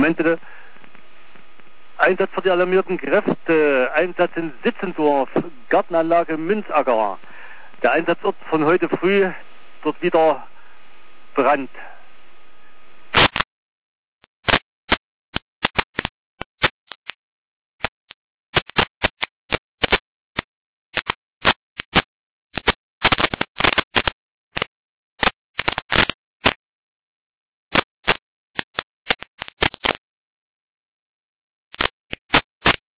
Dokumente. Einsatz für die alarmierten Kräfte, Einsatz in Sitzendorf, Gartenanlage Münzacker. Der Einsatzort von heute früh, dort wieder Brand.